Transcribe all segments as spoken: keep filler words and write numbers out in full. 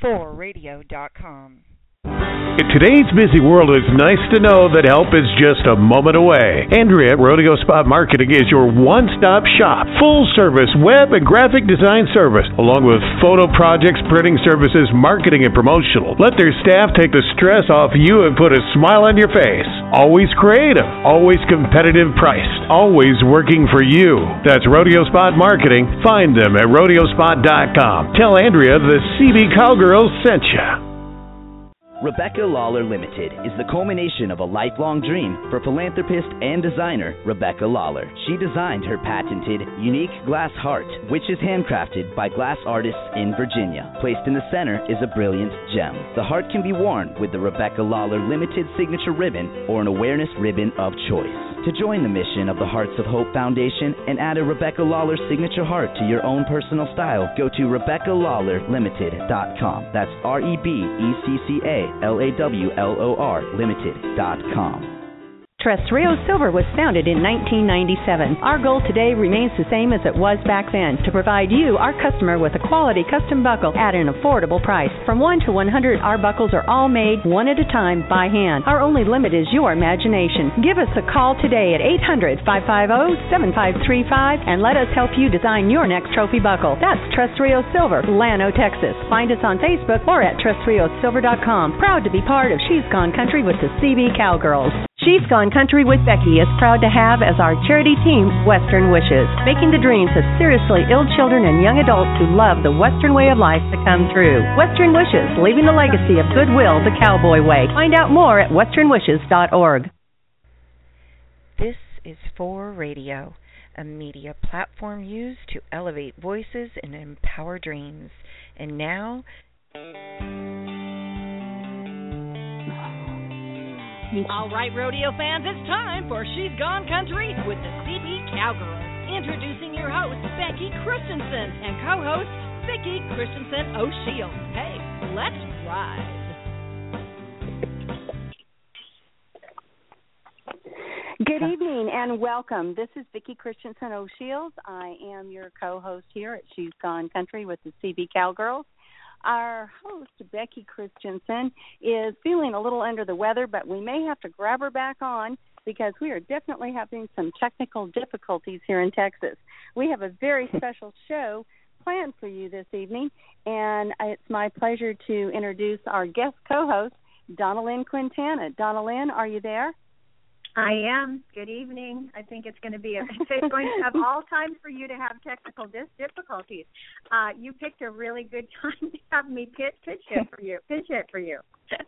four radio dot com. In today's busy world, it's nice to know that help is just a moment away. Andrea at Rodeo Spot Marketing is your one-stop shop. Full-service web and graphic design service, along with photo projects, printing services, marketing, and promotional. Let their staff take the stress off you and put a smile on your face. Always creative, always competitive priced, always working for you. That's Rodeo Spot Marketing. Find them at rodeo spot dot com. Tell Andrea the C B Cowgirls sent you. Rebecca Lawler Limited is the culmination of a lifelong dream for philanthropist and designer Rebecca Lawler. She designed her patented, unique glass heart, which is handcrafted by glass artists in Virginia. Placed in the center is a brilliant gem. The heart can be worn with the Rebecca Lawler Limited signature ribbon or an awareness ribbon of choice. To join the mission of the Hearts of Hope Foundation and add a Rebecca Lawler signature heart to your own personal style, go to rebecca lawler limited dot com. That's R E B E C C A L A W L O R limited dot com. Tres Rios Silver was founded in nineteen ninety-seven. Our goal today remains the same as it was back then, to provide you, our customer, with a quality custom buckle at an affordable price. From one to one hundred, our buckles are all made one at a time by hand. Our only limit is your imagination. Give us a call today at eight hundred, five five zero, seven five three five and let us help you design your next trophy buckle. That's Tres Rios Silver, Llano, Texas. Find us on Facebook or at tres rios silver dot com. Proud to be part of She's Gone Country with the C B Cowgirls. She's Gone Country with Becky is proud to have as our charity team Western Wishes, making the dreams of seriously ill children and young adults who love the Western way of life to come true. Western Wishes, leaving the legacy of goodwill the cowboy way. Find out more at western wishes dot org. This is four Radio, a media platform used to elevate voices and empower dreams. And now... All right, rodeo fans, it's time for She's Gone Country with the C B Cowgirls. Introducing your host, Becky Christensen, and co-host, Vicki Christensen O'Shields. Hey, let's ride. Good evening and welcome. This is Vicki Christensen O'Shields. I am your co-host here at She's Gone Country with the C B Cowgirls. Our host, Becky Christensen, is feeling a little under the weather, but we may have to grab her back on because we are definitely having some technical difficulties here in Texas. We have a very special show planned for you this evening, and it's my pleasure to introduce our guest co-host, Donna Lynn Quintana. Donna Lynn, are you there? I am. Good evening. I think it's going to be a, it's going to have all time for you to have technical dis- difficulties. Uh, you picked a really good time to have me pitch, pitch it for you. Pitch it for you.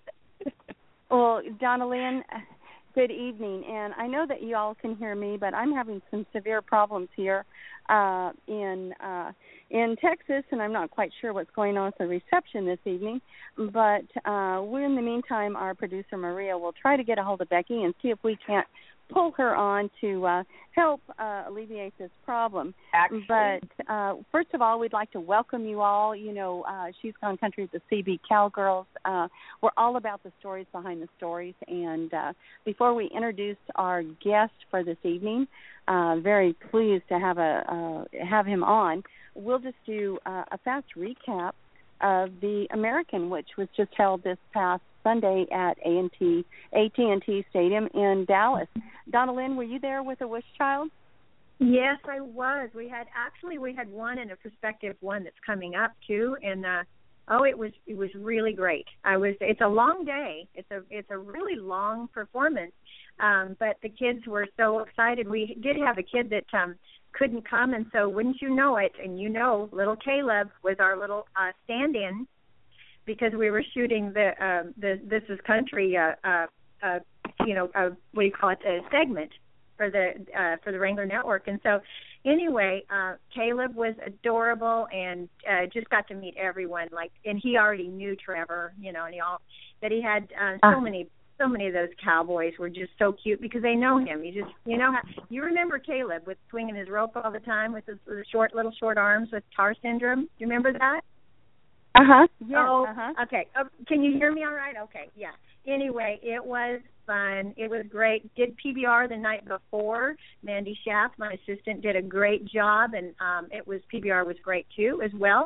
Well, Donna Lynn, good evening. And I know that you all can hear me, but I'm having some severe problems here uh, in uh, in Texas, and I'm not quite sure what's going on with the reception this evening. But uh, we're, in the meantime, our producer, Maria, will try to get a hold of Becky and see if we can't pull her on to uh, help uh, alleviate this problem. Actually. But uh, first of all, we'd like to welcome you all. You know, uh, She's Gone Country, the C B Cowgirls. Uh, we're all about the stories behind the stories. And uh, before we introduce our guest for this evening, uh, very pleased to have a uh, have him on. We'll just do uh, a fast recap of the American, which was just held this past Sunday at A and T, A T and T Stadium in Dallas. Donna Lynn, were you there with a wish child? Yes, I was. We had actually we had one and a prospective one that's coming up too, and uh, oh, it was it was really great. I was. It's a long day. It's a it's a really long performance, um, but the kids were so excited. We did have a kid that um, couldn't come, and so wouldn't you know it, and you know, little Caleb was our little uh, stand-in because we were shooting the uh, the This Is Country, uh, uh, uh, you know, uh, what do you call it, a segment for the uh, for the Wrangler Network, and so anyway, uh, Caleb was adorable and uh, just got to meet everyone. Like, and he already knew Trevor, you know, and he all that he had uh, so uh. many. So many of those cowboys were just so cute because they know him. You just, you know, how, you remember Caleb with swinging his rope all the time with his, with his short, little short arms with Tar syndrome. Do you remember that? Uh huh. Yes. Oh, uh-huh. Okay. Uh, can you hear me all right? Okay. Yeah. Anyway, it was fun. It was great. Did P B R the night before. Mandy Schaff, my assistant, did a great job, and um, it was P B R was great too as well.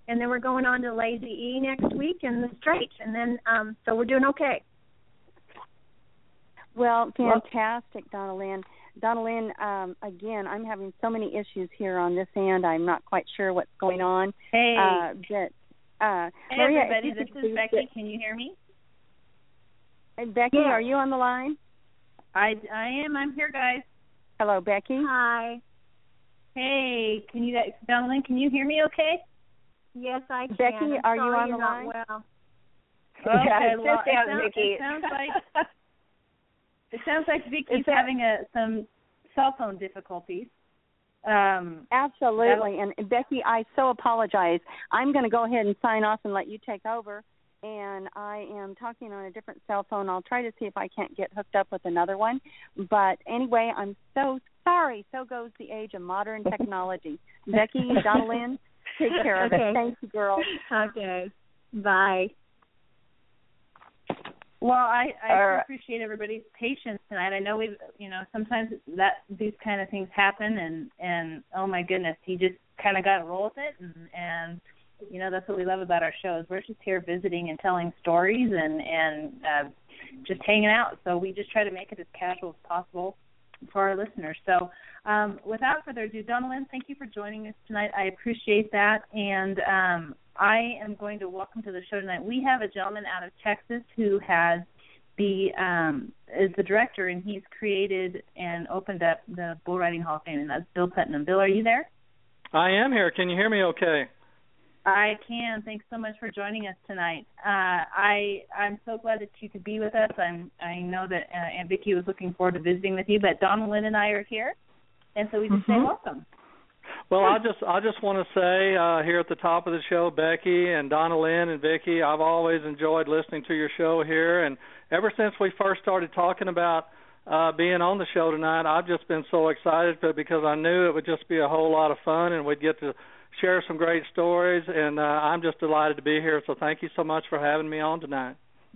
and then we're going on to Lazy E next week and the Straight, and then um, so we're doing okay. Well, fantastic, Donna Lynn. Donna Lynn, um, again, I'm having so many issues here on this end. I'm not quite sure what's going on. Hey, uh, but, uh, hey Maria, everybody, this is Becky. It. Can you hear me? Hey, Becky, yeah. Are you on the line? I, I am. I'm here, guys. Hello, Becky. Hi. Hey, can you guys, Donna Lynn, can you hear me okay? Yes, I can. Becky, I'm are you on the line? Well. Okay, yeah, well, it, sounds, sounds, Vicky. it sounds like it sounds like Vicky's that, having a, some cell phone difficulties. Um, absolutely, and, and Becky, I so apologize. I'm going to go ahead and sign off and let you take over. And I am talking on a different cell phone. I'll try to see if I can't get hooked up with another one. But anyway, I'm so sorry. So goes the age of modern technology. Becky, Donna Lynn, take care of okay. it. Thank you, girl. Okay. Bye. Well, I, I right. appreciate everybody's patience tonight. I know we've, you know, sometimes that these kind of things happen, and, and oh my goodness, he just kind of got to roll with it, and, and you know, that's what we love about our shows. We're just here visiting and telling stories and, and uh, just hanging out. So we just try to make it as casual as possible for our listeners. So um, without further ado, Donna Lynn, thank you for joining us tonight. I appreciate that. And um, I am going to welcome to the show tonight. We have a gentleman out of Texas who has the um, is the director, and he's created and opened up the Bull Riding Hall of Fame, and that's Bill Putnam. Bill, are you there? I am here. Can you hear me okay? I can. Thanks so much for joining us tonight. Uh, I I'm so glad that you could be with us. I'm I know that uh, Aunt Vicki was looking forward to visiting with you, but Donna Lynn and I are here, and so we just mm-hmm. say welcome. Well, I just I just want to say uh, here at the top of the show, Becky and Donna Lynn and Vicki, I've always enjoyed listening to your show here, and ever since we first started talking about uh, being on the show tonight, I've just been so excited because I knew it would just be a whole lot of fun, and we'd get to share some great stories, and uh, I'm just delighted to be here. So thank you so much for having me on tonight.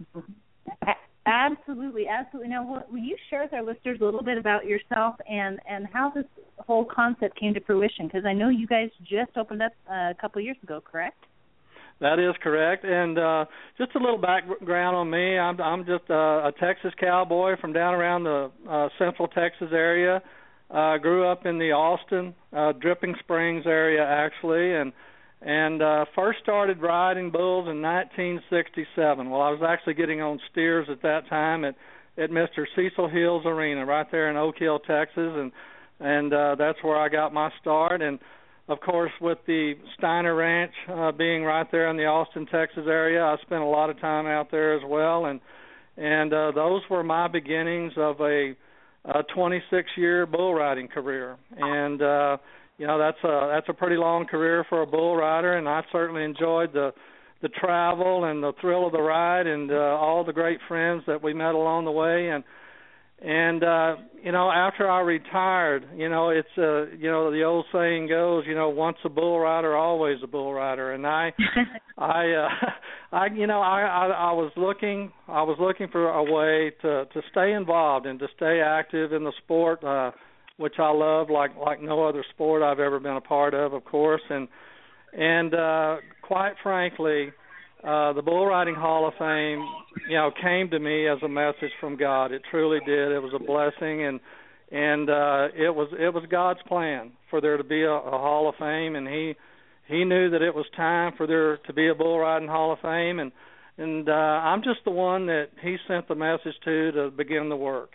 Absolutely, absolutely. Now, will you share with our listeners a little bit about yourself and, and how this whole concept came to fruition? Because I know you guys just opened up uh, a couple of years ago, correct? That is correct. And uh, just a little background on me. I'm, I'm just uh, a Texas cowboy from down around the uh, Central Texas area. I uh, grew up in the Austin, uh, Dripping Springs area, actually, and and uh, first started riding bulls in nineteen sixty-seven. Well, I was actually getting on steers at that time at, at Mister Cecil Hill's Arena right there in Oak Hill, Texas, and and uh, that's where I got my start. And, of course, with the Steiner Ranch uh, being right there in the Austin, Texas area, I spent a lot of time out there as well, and, and uh, those were my beginnings of a a twenty-six year bull riding career, and uh, you know that's a that's a pretty long career for a bull rider, and I certainly enjoyed the the travel and the thrill of the ride, and uh, all the great friends that we met along the way, and and uh, you know after I retired, you know it's uh, you know the old saying goes, you know once a bull rider, always a bull rider, and I I uh, I you know I, I I was looking I was looking for a way to to stay involved and to stay active in the sport, uh, which I love like like no other sport I've ever been a part of, of course, and and uh, quite frankly, uh, the Bull Riding Hall of Fame, you know, came to me as a message from God. It truly did. It was a blessing, and and uh, it was it was God's plan for there to be a, a Hall of Fame, and He. He knew that it was time for there to be a bull riding Hall of Fame, and and uh, I'm just the one that he sent the message to to begin the work,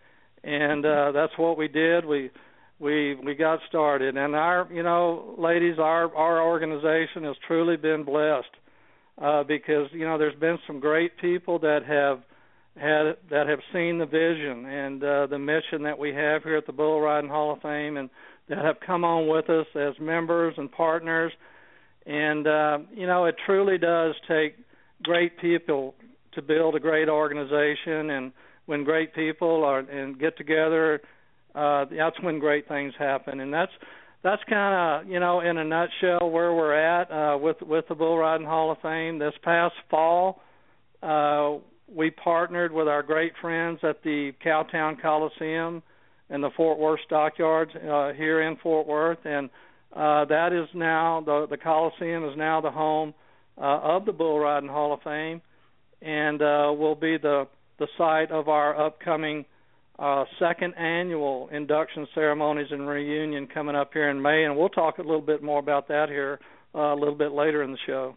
and uh, that's what we did. We we we got started, and our you know ladies, our our organization has truly been blessed uh, because you know there's been some great people that have had that have seen the vision and uh, the mission that we have here at the Bull Riding Hall of Fame, and that have come on with us as members and partners. And, uh, you know, it truly does take great people to build a great organization. And when great people are and get together, uh, that's when great things happen. And that's that's kind of, you know, in a nutshell where we're at uh, with, with the Bull Riding Hall of Fame. This past fall, uh, we partnered with our great friends at the Cowtown Coliseum and the Fort Worth Stockyards uh, here in Fort Worth, and uh, that is now, the, the Coliseum is now the home uh, of the Bull Riding Hall of Fame, and uh, will be the, the site of our upcoming uh, second annual induction ceremonies and reunion coming up here in May, and we'll talk a little bit more about that here uh, a little bit later in the show.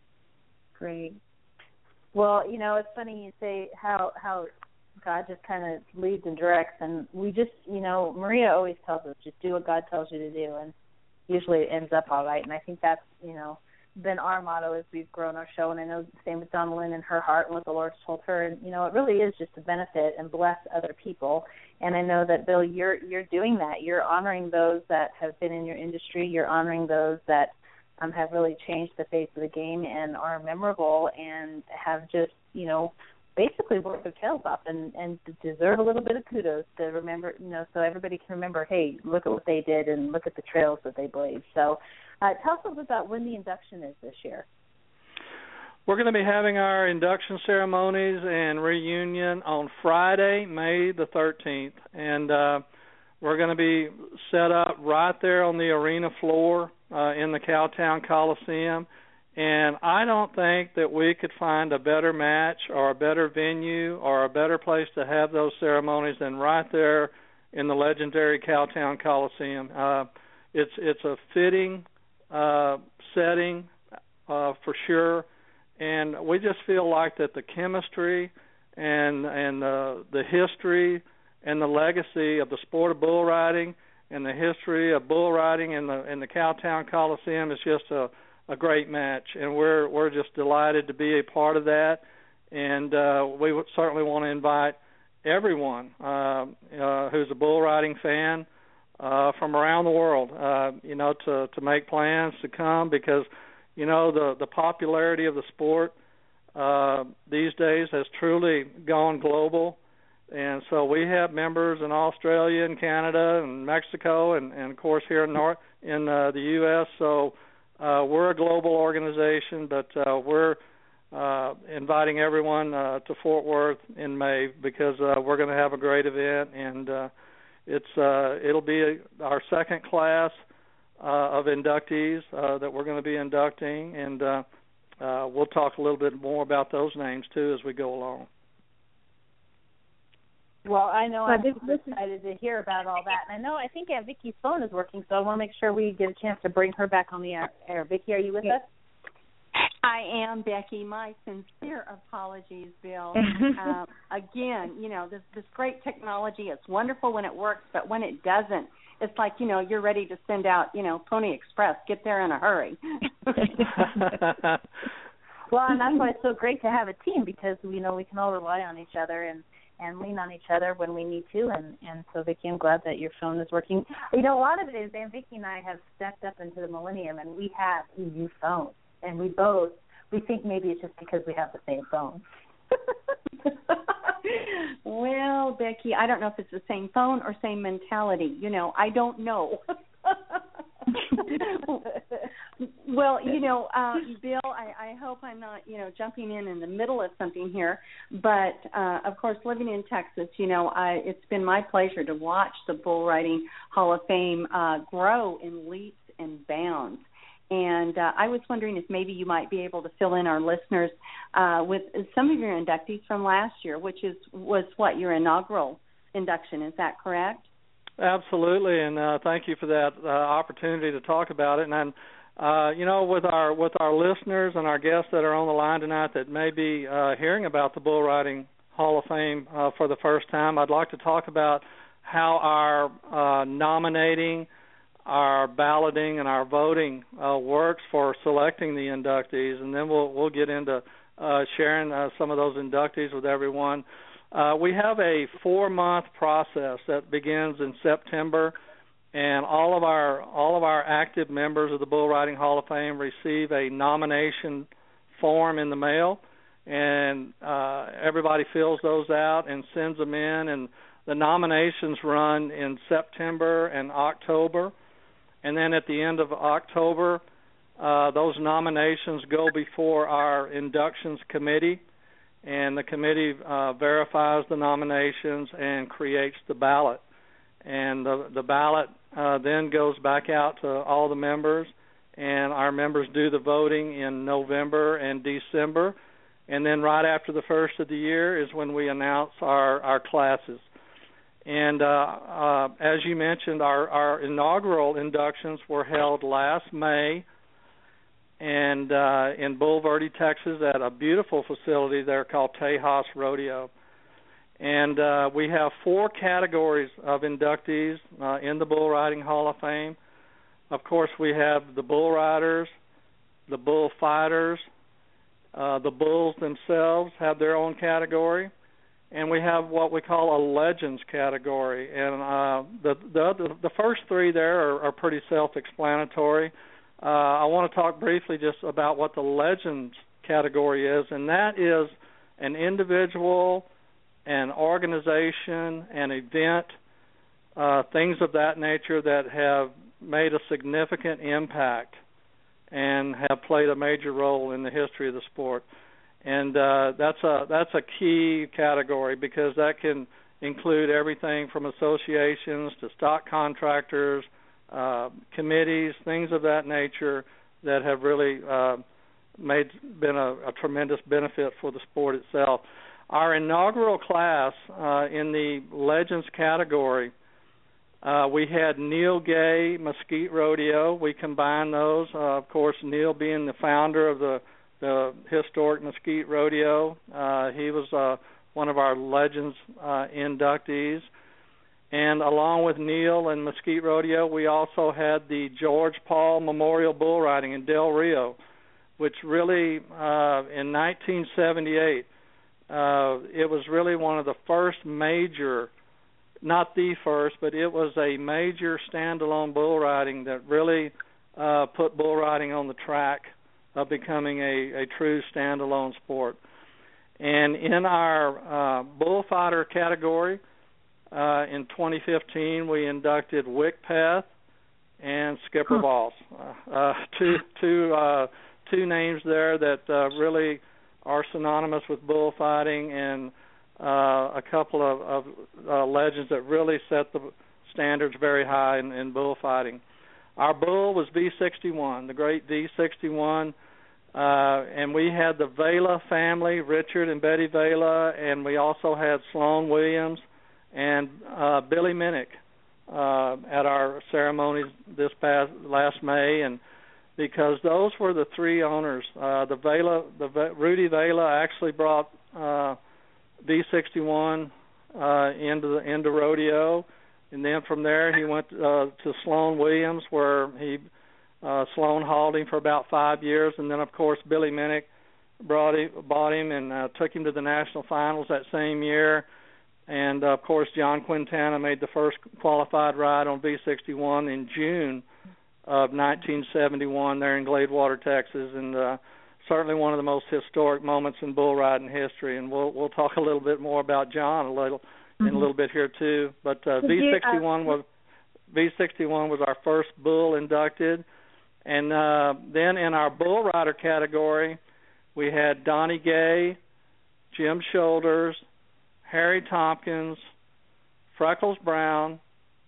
Great. Well, you know, it's funny you say how how God just kind of leads and directs, and we just, you know, Maria always tells us, just do what God tells you to do, and usually it ends up all right, and I think that's, you know, been our motto as we've grown our show, and I know the same with Donna Lynn and her heart and what the Lord's told her, and, you know, it really is just to benefit and bless other people, and I know that, Bill, you're you're doing that. You're honoring those that have been in your industry. You're honoring those that um, have really changed the face of the game and are memorable and have just, you know, basically work their tails off and, and deserve a little bit of kudos to remember, you know, so everybody can remember, hey, look at what they did and look at the trails that they blazed. So uh, tell us a little bit about when the induction is this year. We're going to be having our induction ceremonies and reunion on Friday, May the thirteenth, and uh, we're going to be set up right there on the arena floor uh, in the Cowtown Coliseum. And I don't think that we could find a better match or a better venue or a better place to have those ceremonies than right there in the legendary Cowtown Coliseum. Uh, it's it's a fitting uh, setting uh, for sure, and we just feel like that the chemistry and and uh, the history and the legacy of the sport of bull riding and the history of bull riding in the in the Cowtown Coliseum is just a a great match, and we're we're just delighted to be a part of that, and uh, we would certainly want to invite everyone uh, uh, who's a bull riding fan uh, from around the world, uh, you know, to, to make plans to come, because, you know, the, the popularity of the sport uh, these days has truly gone global, and so we have members in Australia and Canada and Mexico and, and of course here in North in uh, the U S, so Uh, we're a global organization, but uh, we're uh, inviting everyone uh, to Fort Worth in May because uh, we're going to have a great event, and uh, it's uh, it'll be a, our second class uh, of inductees uh, that we're going to be inducting, and uh, uh, we'll talk a little bit more about those names too as we go along. Well, I know I'm excited to hear about all that. And I know, I think Aunt Vicky's phone is working, so I want to make sure we get a chance to bring her back on the air. Vicki, are you with us? I am, Becky. My sincere apologies, Bill. uh, again, you know, this, this great technology, it's wonderful when it works, but when it doesn't, it's like, you know, you're ready to send out, you know, Pony Express. Get there in a hurry. Well, and that's why it's so great to have a team, because, you know, we can all rely on each other and and lean on each other when we need to, and, and so, Vicki, I'm glad that your phone is working. You know, a lot of it is, Aunt Vicki and I have stepped up into the millennium, and we have new phones, and we both, we think maybe it's just because we have the same phone. Well, Becky, I don't know if it's the same phone or same mentality. You know, I don't know. Well, you know, uh, Bill, I, I hope I'm not, you know, jumping in in the middle of something here, but, uh, of course, living in Texas, you know, I, it's been my pleasure to watch the Bull Riding Hall of Fame uh, grow in leaps and bounds. And uh, I was wondering if maybe you might be able to fill in our listeners uh, with some of your inductees from last year, which is was, what, your inaugural induction. Is that correct? Absolutely, and uh, thank you for that uh, opportunity to talk about it. And I'm, uh, you know, with our with our listeners and our guests that are on the line tonight that may be uh, hearing about the Bull Riding Hall of Fame uh, for the first time, I'd like to talk about how our uh, nominating, our balloting, and our voting uh, works for selecting the inductees, and then we'll we'll get into uh, sharing uh, some of those inductees with everyone. Uh, we have a four-month process that begins in September, and all of our all of our active members of the Bull Riding Hall of Fame receive a nomination form in the mail, and uh, everybody fills those out and sends them in, and the nominations run in September and October, and then at the end of October, uh, those nominations go before our inductions committee, and the committee uh, verifies the nominations and creates the ballot. And the, the ballot uh, then goes back out to all the members, and our members do the voting in November and December. And then right after the first of the year is when we announce our, our classes. And uh, uh, as you mentioned, our, our inaugural inductions were held last May and uh, in Bull Verde, Texas, at a beautiful facility there called Tejas Rodeo. And uh, we have four categories of inductees uh, in the Bull Riding Hall of Fame. Of course, we have the bull riders, the bull fighters, uh, the bulls themselves have their own category, and we have what we call a legends category. And uh, the, the the first three there are, are pretty self-explanatory. Uh, I want to talk briefly just about what the legends category is, and that is an individual, an organization, an event, uh, things of that nature that have made a significant impact and have played a major role in the history of the sport. And uh, that's a that's a key category because that can include everything from associations to stock contractors, uh, committees, things of that nature that have really uh, made been a, a tremendous benefit for the sport itself. Our inaugural class uh, in the Legends category, uh, we had Neil Gay Mesquite Rodeo. We combined those, uh, of course, Neil being the founder of the, the historic Mesquite Rodeo. Uh, he was uh, one of our Legends uh, inductees. And along with Neil and Mesquite Rodeo, we also had the George Paul Memorial Bull Riding in Del Rio, which really, uh, in nineteen seventy-eight, Uh, it was really one of the first major, not the first, but it was a major standalone bull riding that really uh, put bull riding on the track of becoming a, a true standalone sport. And in our uh, bullfighter category, uh, in twenty fifteen, we inducted Wick Peth and Skipper Voss, uh, uh, two two uh, two names there that uh, really are synonymous with bullfighting, and uh, a couple of, of uh, legends that really set the standards very high in, in bullfighting. Our bull was V sixty-one, the great V sixty-one, uh, and we had the Vela family, Richard and Betty Vela, and we also had Sloan Williams and uh, Billy Minnick uh, at our ceremonies this past last May, and because those were the three owners. Uh, the Vela, the Rudy Vela actually brought uh, V sixty-one uh, into the into rodeo, and then from there he went uh, to Sloan Williams, where he uh, Sloan hauled him for about five years, and then of course Billy Minnick brought him, bought him and uh, took him to the national finals that same year, and uh, of course John Quintana made the first qualified ride on V sixty-one in June of nineteen seventy-one there in Gladewater, Texas, and uh, certainly one of the most historic moments in bull riding history. And we'll we'll talk a little bit more about John a little mm-hmm. in a little bit here too. But uh, V sixty-one was V sixty-one was our first bull inducted, and uh, then in our bull rider category, we had Donnie Gay, Jim Shoulders, Harry Tompkins, Freckles Brown,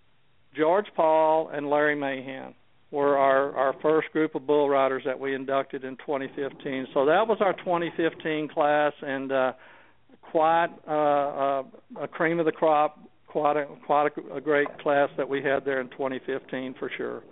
George Paul, and Larry Mahan were our, our first group of bull riders that we inducted in twenty fifteen. So that was our twenty fifteen class, and uh, quite uh, uh, a cream of the crop, quite a, quite a, a great class that we had there in twenty fifteen for sure.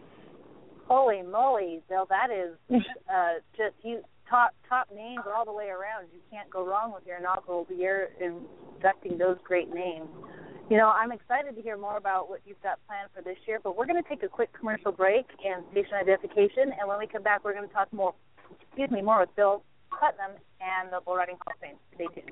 Holy moly, Bill, that is uh, just you top top names all the way around. You can't go wrong with your inaugural year inducting those great names. You know, I'm excited to hear more about what you've got planned for this year, but we're going to take a quick commercial break and station identification, and when we come back, we're going to talk more, excuse me, more with Bill Putnam and the Bull Riding Hall of Fame. Stay tuned.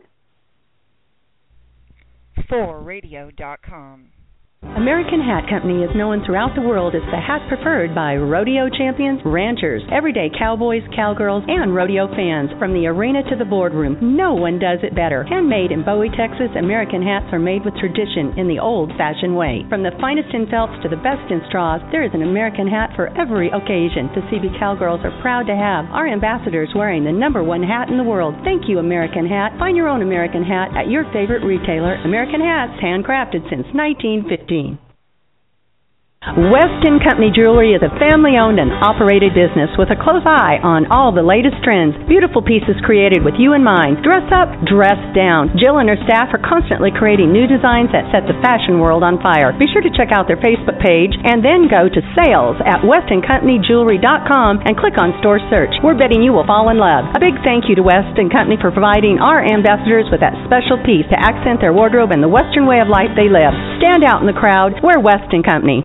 four radio dot com American Hat Company is known throughout the world as the hat preferred by rodeo champions, ranchers, everyday cowboys, cowgirls, and rodeo fans. From the arena to the boardroom, no one does it better. Handmade in Bowie, Texas, American hats are made with tradition in the old-fashioned way. From the finest in felts to the best in straws, there is an American hat for every occasion. The C B Cowgirls are proud to have our ambassadors wearing the number one hat in the world. Thank you, American Hat. Find your own American hat at your favorite retailer. American Hats, handcrafted since nineteen fifteen. Weston Company Jewelry is a family-owned and operated business with a close eye on all the latest trends. Beautiful pieces created with you in mind. Dress up, dress down. Jill and her staff are constantly creating new designs that set the fashion world on fire. Be sure to check out their Facebook page and then go to sales at weston company jewelry dot com and click on store search. We're betting you will fall in love. A big thank you to Weston Company for providing our ambassadors with that special piece to accent their wardrobe and the Western way of life they live. Stand out in the crowd. We're Weston Company.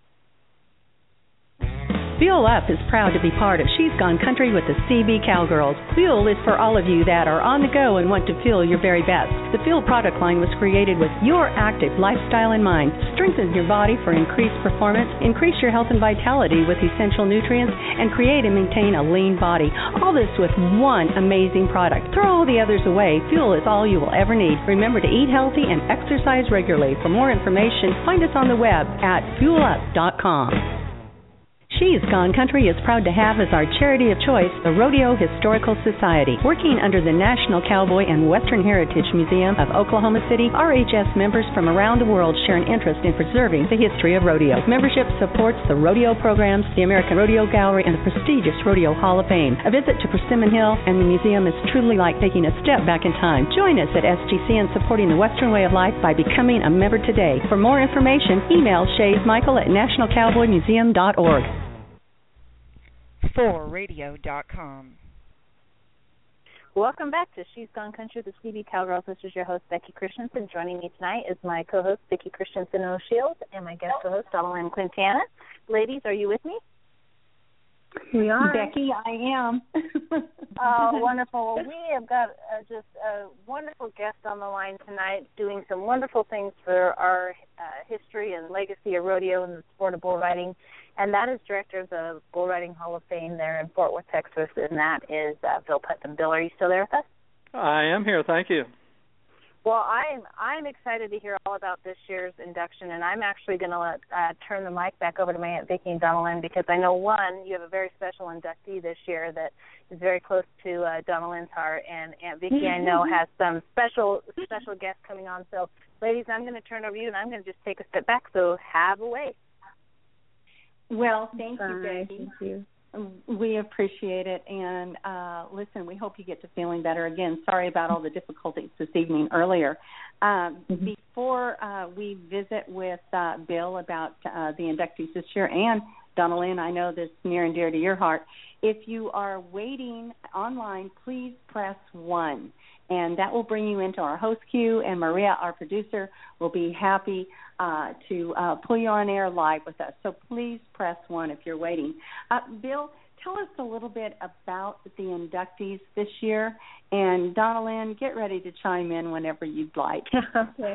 Fuel Up is proud to be part of She's Gone Country with the C B Cowgirls. Fuel is for all of you that are on the go and want to feel your very best. The Fuel product line was created with your active lifestyle in mind. Strengthens your body for increased performance, increase your health and vitality with essential nutrients, and create and maintain a lean body. All this with one amazing product. Throw all the others away. Fuel is all you will ever need. Remember to eat healthy and exercise regularly. For more information, find us on the web at fuel up dot com. She's Gone Country is proud to have as our charity of choice the Rodeo Historical Society. Working under the National Cowboy and Western Heritage Museum of Oklahoma City, R H S members from around the world share an interest in preserving the history of rodeo. Membership supports the rodeo programs, the American Rodeo Gallery, and the prestigious Rodeo Hall of Fame. A visit to Persimmon Hill and the museum is truly like taking a step back in time. Join us at S G C in supporting the Western way of life by becoming a member today. For more information, email Shays Michael at national cowboy museum dot org. for radio dot com. Welcome back to She's Gone Country with the C B Cowgirls. This is your host, Becky Christensen. Joining me tonight is my co-host, Vicki Christensen O'Shields, and my guest co-host, Dawn Quintana. Ladies, are you with me? We are. Becky, I am. Oh, wonderful. Well, we have got uh, just a wonderful guest on the line tonight doing some wonderful things for our uh, history and legacy of rodeo and the sport of bull riding, and that is director of the Bull Riding Hall of Fame there in Fort Worth, Texas, and that is uh, Bill Putnam. Bill, are you still there with us? I am here. Thank you. Well, I'm I'm excited to hear all about this year's induction, and I'm actually going to let uh, turn the mic back over to my Aunt Vicki and Donna because I know, one, you have a very special inductee this year that is very close to uh, Donna Lynn's heart, and Aunt Vicki, I know, has some special special guests coming on. So, ladies, I'm going to turn over to you, and I'm going to just take a step back, so have a way. Well, thank you, Bye. Becky. Thank you. We appreciate it, and uh, listen, we hope you get to feeling better. Again, sorry about all the difficulties this evening earlier. Um, mm-hmm. Before uh, we visit with uh, Bill about uh, the inductees this year, and Donna Lynn, I know this is near and dear to your heart, if you are waiting online, please press one, and that will bring you into our host queue, and Maria, our producer, will be happy uh, to uh, pull you on air live with us. So please press one if you're waiting. Uh, Bill, tell us a little bit about the inductees this year, and Donna Lynn, get ready to chime in whenever you'd like. Okay.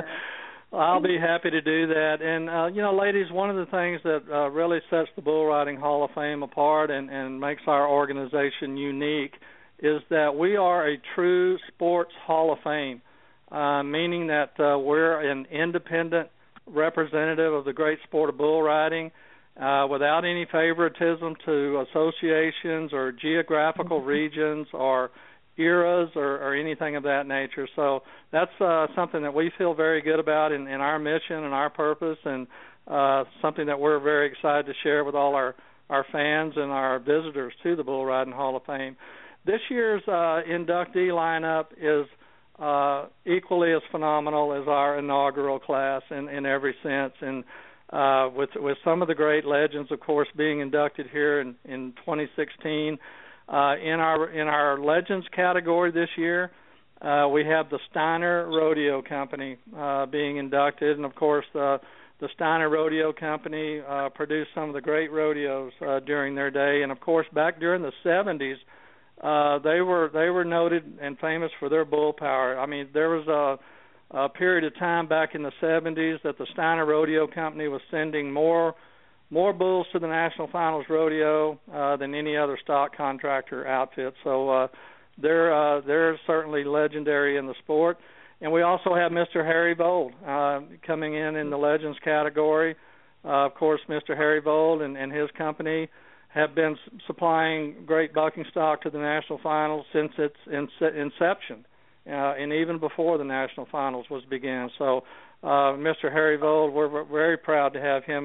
Well, I'll be happy to do that. And, uh, you know, ladies, one of the things that uh, really sets the Bull Riding Hall of Fame apart and, and makes our organization unique is that we are a true sports Hall of Fame, uh, meaning that uh, we're an independent representative of the great sport of bull riding uh, without any favoritism to associations or geographical regions or eras or, or anything of that nature. So that's uh, something that we feel very good about in, in our mission and our purpose, and uh, something that we're very excited to share with all our, our fans and our visitors to the Bull Riding Hall of Fame. This year's uh, inductee lineup is uh, equally as phenomenal as our inaugural class in, in every sense, and uh, with with some of the great legends, of course, being inducted here in, in twenty sixteen. Uh, in our in our legends category this year, uh, we have the Steiner Rodeo Company uh, being inducted, and of course the the Steiner Rodeo Company uh, produced some of the great rodeos uh, during their day, and of course back during the seventies. Uh, they were they were noted and famous for their bull power. I mean, there was a, a period of time back in the seventies that the Steiner Rodeo Company was sending more more bulls to the National Finals Rodeo uh, than any other stock contractor outfit. So uh, they're uh, they're certainly legendary in the sport. And we also have Mister Harry Vold uh, coming in in the Legends category. Uh, of course, Mister Harry Vold and, and his company have been supplying great bucking stock to the National Finals since its inception, uh, and even before the National Finals was began. So uh, Mister Harry Vold, we're very proud to have him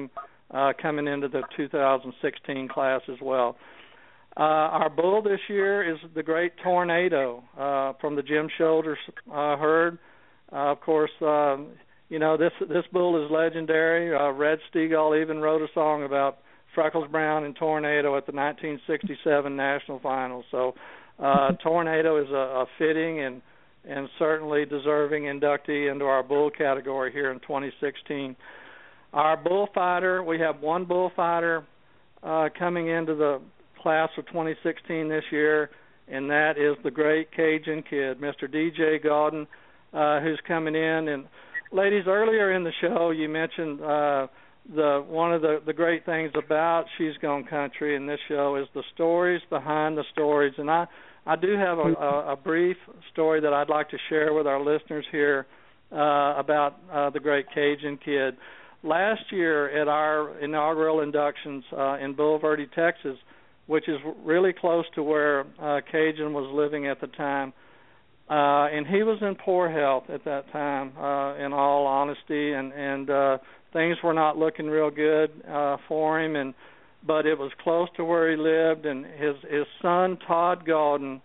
uh, coming into the two thousand sixteen class as well. Uh, our bull this year is the great Tornado uh, from the Jim Shoulders uh, herd. Uh, of course, um, you know, this this bull is legendary. Uh, Red Steagall even wrote a song about Freckles Brown and Tornado at the nineteen sixty-seven National Finals. So uh, Tornado is a, a fitting and, and certainly deserving inductee into our bull category here in twenty sixteen. Our bullfighter, we have one bullfighter uh, coming into the class of twenty sixteen this year, and that is the great Cajun Kid, Mister D J Gauden, uh, who's coming in. And ladies, earlier in the show you mentioned uh, the one of the, the great things about She's Gone Country in this show is the stories behind the stories. And I, I do have a, a, a brief story that I'd like to share with our listeners here uh, about uh, the great Cajun Kid. Last year at our inaugural inductions uh, in Bulverde, Texas, which is really close to where uh, Cajun was living at the time. Uh, and he was in poor health at that time, uh, in all honesty, and, and uh, things were not looking real good uh, for him. And but it was close to where he lived, and his, his son, Todd Gauden,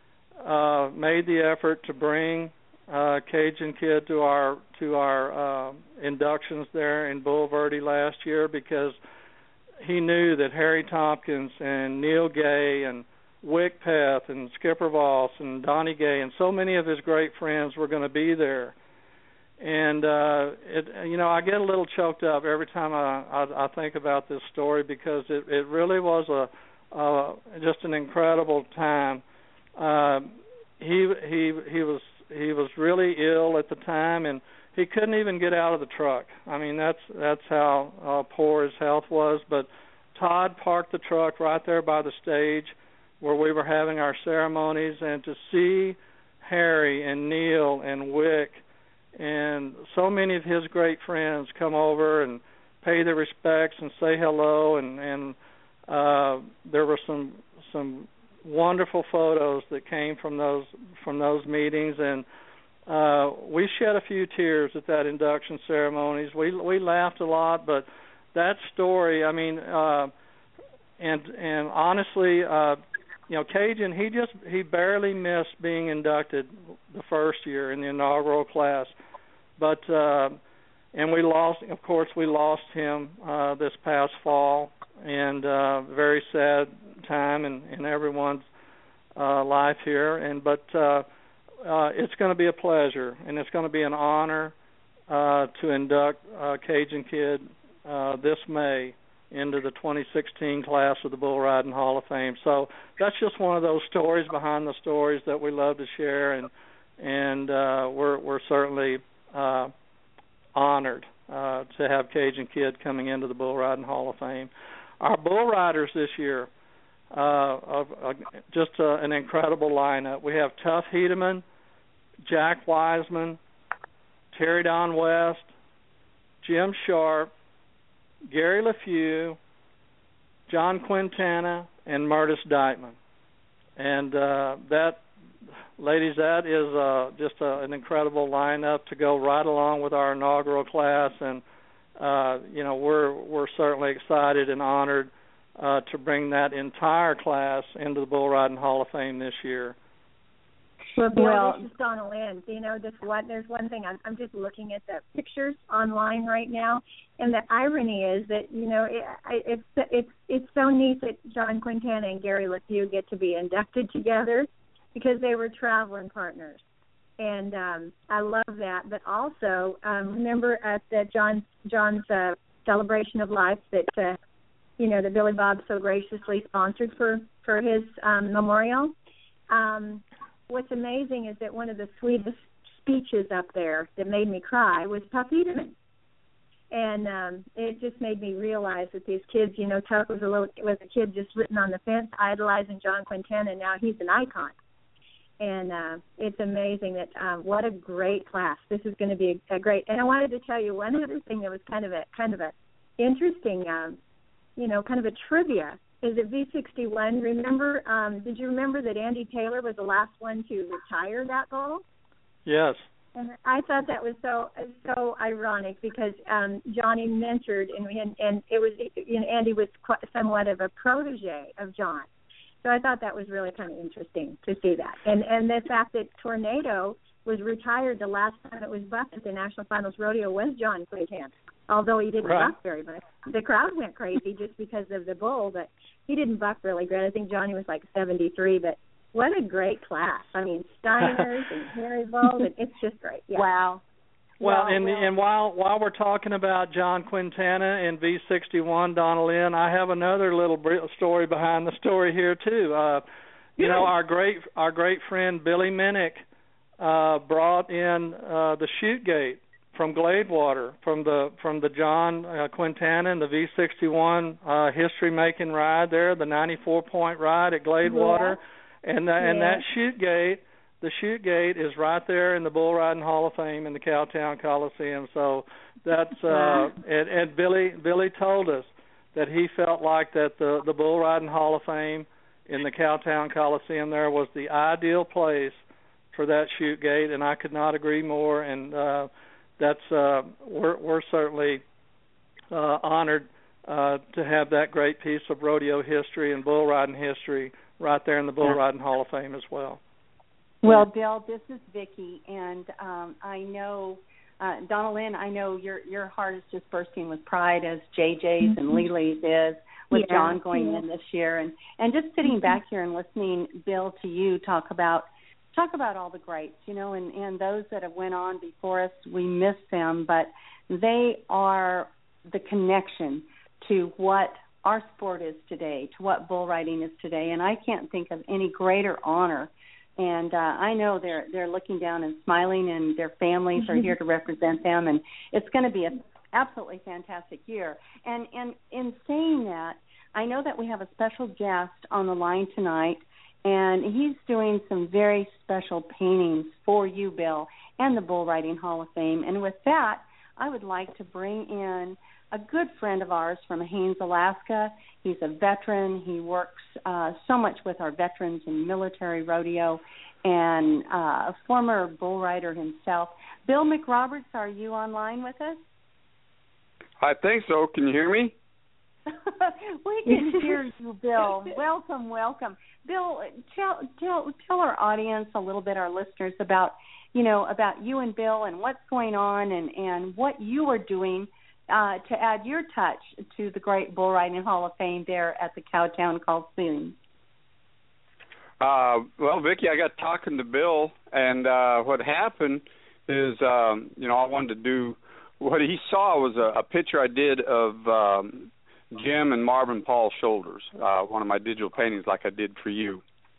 uh, made the effort to bring uh, Cajun Kid to our, to our uh, inductions there in Bulverde last year, because he knew that Harry Tompkins and Neil Gay and Wick Peth and Skipper Voss and Donnie Gay and so many of his great friends were going to be there. And, uh, it, you know, I get a little choked up every time I, I, I think about this story, because it, it really was a uh, just an incredible time. Uh, he he he was he was really ill at the time, and he couldn't even get out of the truck. I mean, that's that's how uh, poor his health was. But Todd parked the truck right there by the stage where we were having our ceremonies, and to see Harry and Neil and Wick and so many of his great friends come over and pay their respects and say hello, and, and uh, there were some some wonderful photos that came from those from those meetings, and Uh, we shed a few tears at that induction ceremonies. We we laughed a lot, but that story, I mean, uh, and and honestly, uh, you know, Cajun, he just he barely missed being inducted the first year in the inaugural class, but uh, and we lost, of course, we lost him uh, this past fall, and uh, very sad time in, in everyone's uh, life here, and but. Uh, Uh, it's going to be a pleasure, and it's going to be an honor uh, to induct uh, Cajun Kid uh, this May into the twenty sixteen class of the Bull Riding Hall of Fame. So that's just one of those stories behind the stories that we love to share, and and uh, we're we're certainly uh, honored uh, to have Cajun Kid coming into the Bull Riding Hall of Fame. Our bull riders this year, uh, of uh, just uh, an incredible lineup. We have Tuff Hedeman, Jack Wiseman, Terry Don West, Jim Sharp, Gary LeFew, John Quintana, and Murtis Deitman. And uh, that, ladies, that is uh, just a, an incredible lineup to go right along with our inaugural class. And uh, you know, we're we're certainly excited and honored uh, to bring that entire class into the Bull Riding Hall of Fame this year. Well, Bill, well, this is Donna Lynn. You know, this one, there's one thing. I'm, I'm just looking at the pictures online right now, and the irony is that, you know, it, it's it's it's so neat that John Quintana and Gary LeFew get to be inducted together, because they were traveling partners, and um, I love that. But also, um, remember at the John John's uh, celebration of life that uh, you know that Billy Bob so graciously sponsored for for his um, memorial. Um, What's amazing is that one of the sweetest speeches up there that made me cry was Tuff Hedeman. And um, it just made me realize that these kids, you know, Tuff was a little was a kid just sitting on the fence idolizing John Quintana, and now he's an icon. And uh, it's amazing that um, what a great class. This is going to be a, a great. And I wanted to tell you one other thing that was kind of a kind of a interesting, um, you know, kind of a trivia. Is it V sixty-one? Remember, um, did you remember that Andy Taylor was the last one to retire that bull? Yes. And I thought that was so so ironic because um, Johnny mentored, and, we had, and it was, you know, Andy was quite, somewhat of a protege of John. So I thought that was really kind of interesting to see that. And and the fact that Tornado was retired the last time it was bucked at the National Finals Rodeo was John Quintana. Although he didn't right. buck very much. The crowd went crazy just because of the bull, but he didn't buck really great. I think Johnny was like seventy-three, but what a great class. I mean, Steiners and Harry Bold, and it's just great. Yeah. Wow. Well, well and well, and while while we're talking about John Quintana and V sixty-one, Donna Lynn, I have another little story behind the story here too. Uh, you yeah. know, our great our great friend Billy Minnick uh, brought in uh, the chute gate from Gladewater from the from the John uh, Quintana and the V sixty-one uh, history making ride there, the ninety-four point ride at Gladewater, yeah. and the, yeah. and that chute gate. The chute gate is right there in the Bull Riding Hall of Fame in the Cowtown Coliseum. So that's uh, and, and Billy Billy told us that he felt like that the the Bull Riding Hall of Fame in the Cowtown Coliseum there was the ideal place for that chute gate, and I could not agree more. And uh, that's uh, we're we're certainly uh, honored uh, to have that great piece of rodeo history and bull riding history right there in the Bull Riding Hall of Fame as well. Well, Bill, this is Vicki, and um, I know, uh, Donna Lynn, I know your your heart is just bursting with pride as J J's and Lily's is with yeah, John going yeah. in this year, and, and just sitting back here and listening, Bill, to you talk about talk about all the greats, you know, and, and those that have went on before us. We miss them, but they are the connection to what our sport is today, to what bull riding is today, and I can't think of any greater honor. And uh, I know they're they're looking down and smiling, and their families are here to represent them, and it's going to be an absolutely fantastic year. And, and in saying that, I know that we have a special guest on the line tonight, and he's doing some very special paintings for you, Bill, and the Bull Riding Hall of Fame. And with that, I would like to bring in a good friend of ours from Haines, Alaska. He's a veteran. He works uh, so much with our veterans in military rodeo, and uh, a former bull rider himself. Bill McRoberts, are you online with us? I think so. Can you hear me? We can hear you, Bill. Welcome, welcome. Bill, tell tell tell our audience a little bit, our listeners, about you know about you and Bill and what's going on and, and what you are doing Uh, to add your touch to the great Bull Riding Hall of Fame there at the Cowtown Coliseum. Uh, well, Vicki, I got talking to Bill, and uh, what happened is, um, you know, I wanted to do, what he saw was a, a picture I did of um, Jim and Marvin Paul's shoulders, uh, one of my digital paintings like I did for you.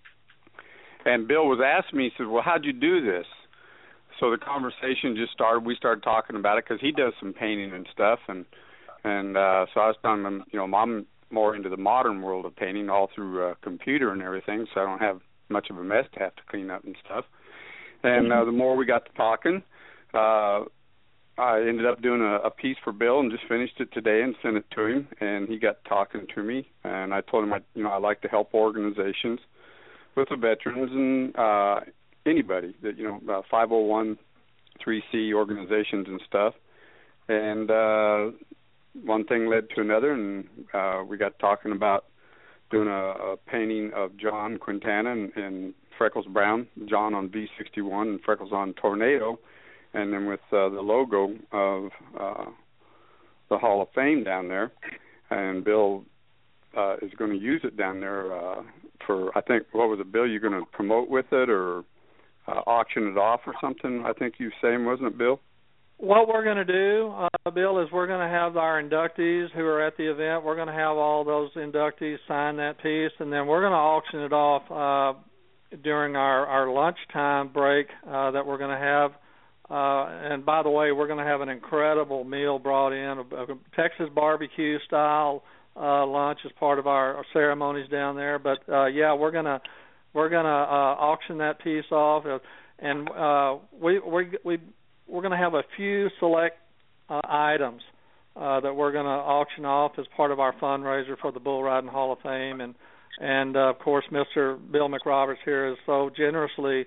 And Bill was asking me, he said, well, how'd you do this? So the conversation just started. We started talking about it because he does some painting and stuff, and and uh, so I was telling him, you know, I'm more into the modern world of painting, all through a uh, computer and everything, so I don't have much of a mess to have to clean up and stuff. And uh, the more we got to talking, uh, I ended up doing a, a piece for Bill and just finished it today and sent it to him. And he got talking to me, and I told him, I, you know, I like to help organizations with the veterans and uh, anybody that, you know, uh, five oh one three C organizations and stuff. And uh, one thing led to another, and uh, we got talking about doing a, a painting of John Quintana and, and Freckles Brown, John on V sixty-one and Freckles on Tornado, and then with uh, the logo of uh, the Hall of Fame down there. And Bill uh, is going to use it down there uh, for, I think, what was it, Bill, you're going to promote with it or uh, auction it off or something, I think you were saying, wasn't it, Bill? What we're going to do, uh, Bill, is we're going to have our inductees who are at the event, we're going to have all those inductees sign that piece, and then we're going to auction it off uh, during our, our lunchtime break uh, that we're going to have. Uh, and by the way, we're going to have an incredible meal brought in, a, a Texas barbecue style uh, lunch as part of our, our ceremonies down there. But uh, yeah, we're going to we're going to uh, auction that piece off, uh, and uh, we we we we're going to have a few select uh, items uh, that we're going to auction off as part of our fundraiser for the Bull Riding Hall of Fame, and and uh, of course, Mister Bill McRoberts here has so generously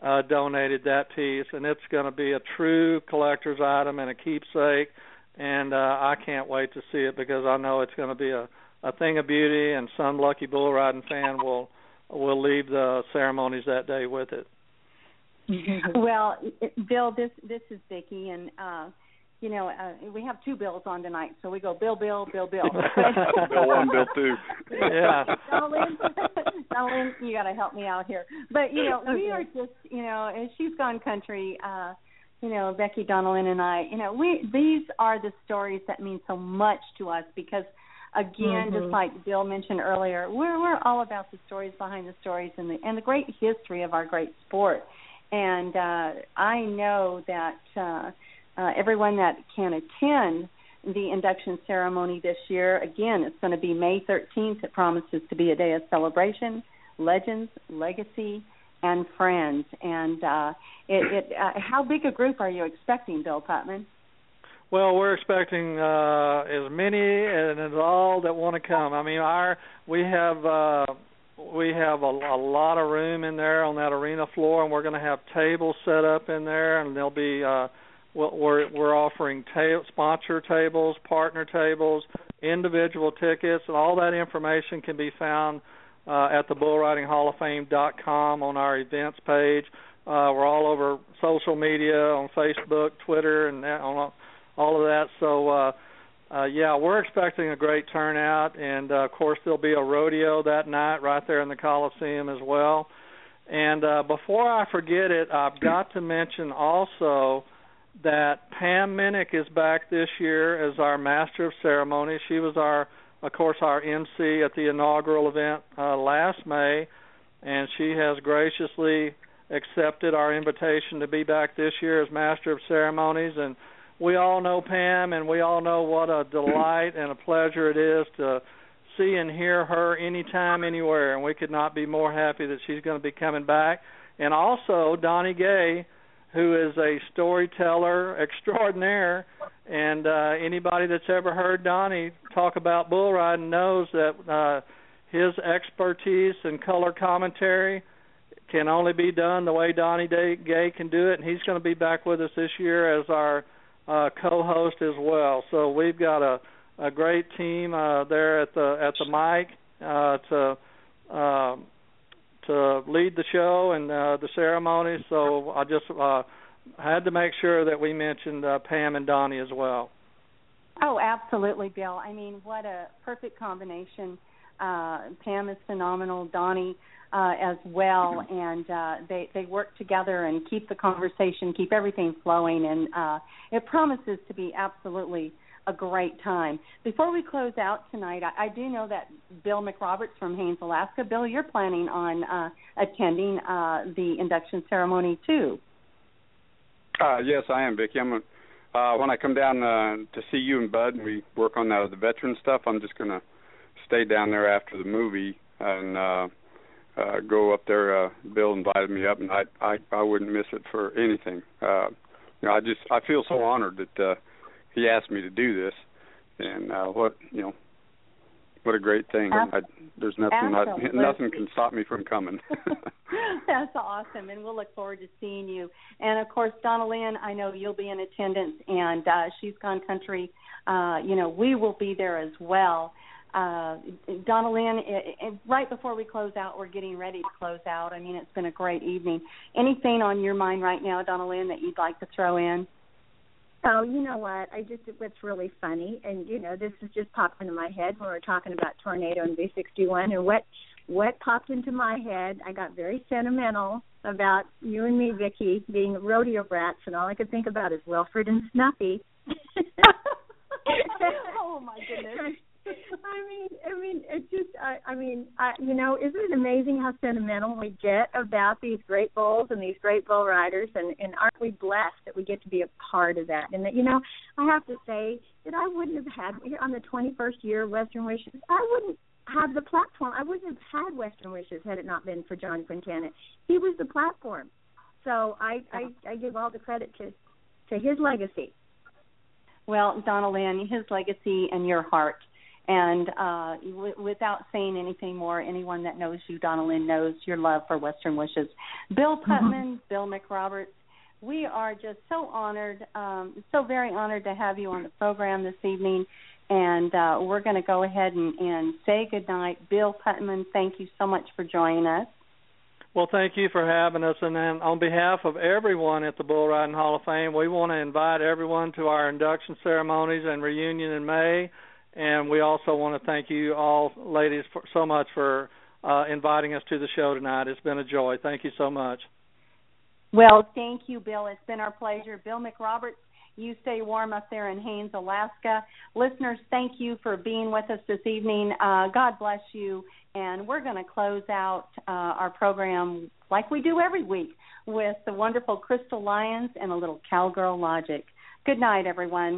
uh, donated that piece, and it's going to be a true collector's item and a keepsake. And uh, I can't wait to see it because I know it's going to be a, a thing of beauty, and some lucky bull riding fan will will leave the ceremonies that day with it. Well, Bill, this this is Vicki, and uh, you know uh, we have two Bills on tonight, so we go Bill, Bill, Bill, Bill. Bill one, Bill two. Yeah. Donalyn, Donalyn, you got to help me out here. But you know, we are just you know, as she's gone country. Uh, You know, Becky, Donalyn, and I, you know, we these are the stories that mean so much to us because, again, mm-hmm. just like Bill mentioned earlier, we're we're all about the stories behind the stories and the and the great history of our great sport. And uh, I know that uh, uh, everyone that can attend the induction ceremony this year, again, it's going to be May thirteenth. It promises to be a day of celebration, legends, legacy, and friends. And uh, it, it, uh, how big a group are you expecting, Bill Putman? Well, we're expecting uh, as many and as all that want to come. I mean, our we have uh, we have a, a lot of room in there on that arena floor, and we're going to have tables set up in there, and there'll be uh, we're we're offering ta- sponsor tables, partner tables, individual tickets, and all that information can be found Uh, at the bull riding hall of fame dot com on our events page. Uh, we're all over social media, on Facebook, Twitter, and that, on all of that. So, uh, uh, yeah, we're expecting a great turnout. And, uh, of course, there'll be a rodeo that night right there in the Coliseum as well. And uh, before I forget it, I've got to mention also that Pam Minnick is back this year as our Master of Ceremony. She was our Of course, our M C at the inaugural event uh, last May, and she has graciously accepted our invitation to be back this year as Master of Ceremonies. And we all know Pam, and we all know what a delight and a pleasure it is to see and hear her anytime, anywhere. And we could not be more happy that she's going to be coming back. And also Donnie Gay, who is a storyteller extraordinaire. And uh, anybody that's ever heard Donnie talk about bull riding knows that uh, his expertise and color commentary can only be done the way Donnie Day- Gay can do it. And he's going to be back with us this year as our uh, co-host as well. So we've got a, a great team uh, there at the at the mic uh, to uh, to lead the show and uh, the ceremony. So I just uh, had to make sure that we mentioned uh, Pam and Donnie as well. Oh, absolutely, Bill. I mean, what a perfect combination. Uh, Pam is phenomenal, Donnie uh, as well, and uh, they, they work together and keep the conversation, keep everything flowing, and uh, it promises to be absolutely a great time. Before we close out tonight, I, I do know that Bill McRoberts from Haines, Alaska. Bill, you're planning on uh, attending uh, the induction ceremony too. Uh, yes, I am, Vicki. I'm a, uh, when I come down uh, to see you and Bud and we work on the, the veteran stuff, I'm just going to stay down there after the movie and uh, uh, go up there. Uh, Bill invited me up, and I, I I wouldn't miss it for anything. Uh, you know, I just I feel so honored that uh, he asked me to do this, and uh, what you know, what a great thing. I, there's nothing not, nothing can stop me from coming. That's awesome, and we'll look forward to seeing you. And, of course, Donalyn, I know you'll be in attendance, and uh, She's Gone Country, uh, you know, we will be there as well. Uh, Donalyn, it, it, right before we close out, we're getting ready to close out. I mean, it's been a great evening. Anything on your mind right now, Donalyn, that you'd like to throw in? Oh, you know what? I just what's really funny, and you know, this has just popped into my head when we were talking about Tornado and V sixty-one, and what what popped into my head. I got very sentimental about you and me, Vicki, being rodeo brats, and all I could think about is Wilfred and Snuffy. Oh my goodness. I mean, I mean, it just, I, I mean, I, you know, isn't it amazing how sentimental we get about these great bulls and these great bull riders, and, and aren't we blessed that we get to be a part of that? And that, you know, I have to say that I wouldn't have had, on the twenty-first year of Western Wishes, I wouldn't have the platform. I wouldn't have had Western Wishes had it not been for John Quintana. He was the platform. So I, I, I give all the credit to, to his legacy. Well, Donalyn, his legacy and your heart. And uh, w- without saying anything more, anyone that knows you, Donna Lynn, knows your love for Western Wishes. Bill Putman, mm-hmm. Bill McRoberts, we are just so honored, um, so very honored to have you on the program this evening. And uh, we're going to go ahead and, and say goodnight. Bill Putman, thank you so much for joining us. Well, thank you for having us. And then on behalf of everyone at the Bull Riding Hall of Fame, we want to invite everyone to our induction ceremonies and reunion in May. And we also want to thank you all, ladies, for, so much for uh, inviting us to the show tonight. It's been a joy. Thank you so much. Well, thank you, Bill. It's been our pleasure. Bill McRoberts, you stay warm up there in Haines, Alaska. Listeners, thank you for being with us this evening. Uh, God bless you. And we're going to close out uh, our program like we do every week with the wonderful Crystal Lyons and a little Cowgirl Logic. Good night, everyone.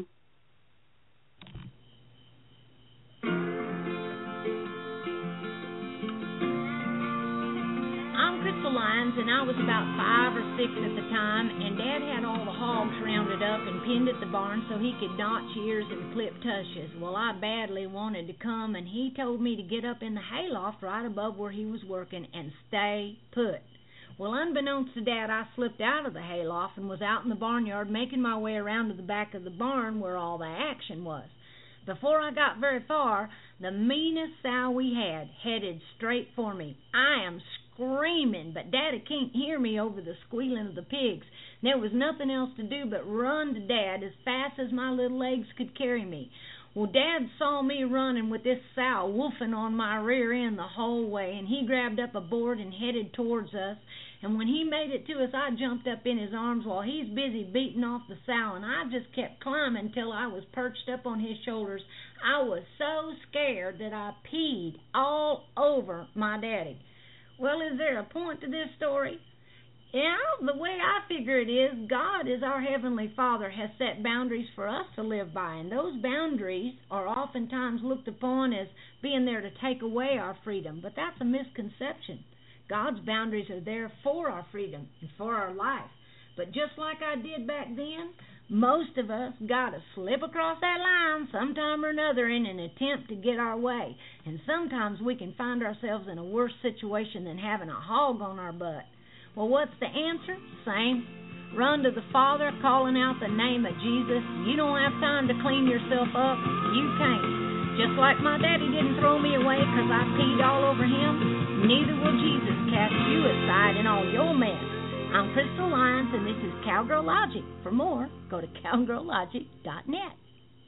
I'm Crystal Lyons, and I was about five or six at the time, and Dad had all the hogs rounded up and pinned at the barn so he could notch ears and clip tushes. Well, I badly wanted to come, and he told me to get up in the hayloft right above where he was working and stay put. Well, unbeknownst to Dad, I slipped out of the hayloft and was out in the barnyard making my way around to the back of the barn where all the action was. Before I got very far, the meanest sow we had headed straight for me. I am screaming, but Daddy can't hear me over the squealing of the pigs. There was nothing else to do but run to Dad as fast as my little legs could carry me. Well, Dad saw me running with this sow woofing on my rear end the whole way, and he grabbed up a board and headed towards us. And when he made it to us, I jumped up in his arms while he's busy beating off the sow, and I just kept climbing till I was perched up on his shoulders. I was so scared that I peed all over my daddy. Well, is there a point to this story? Yeah, the way I figure it is, God, as our Heavenly Father, has set boundaries for us to live by, and those boundaries are oftentimes looked upon as being there to take away our freedom, but that's a misconception. God's boundaries are there for our freedom and for our life. But just like I did back then, most of us got to slip across that line sometime or another in an attempt to get our way. And sometimes we can find ourselves in a worse situation than having a hog on our butt. Well, what's the answer? Same. Run to the Father, calling out the name of Jesus. You don't have time to clean yourself up. You can't. Just like my daddy didn't throw me away because I peed all over him, neither will Jesus cast you aside in all your mess. I'm Crystal Lyons, and this is Cowgirl Logic. For more, go to cowgirl logic dot net.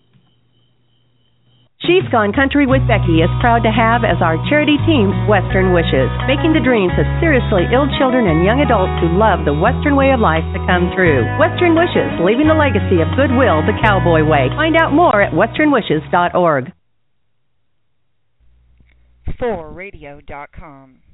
She's Gone Country with Becky is proud to have as our charity team Western Wishes, making the dreams of seriously ill children and young adults who love the Western way of life to come true. Western Wishes, leaving a legacy of goodwill the cowboy way. Find out more at western wishes dot org. for radio dot com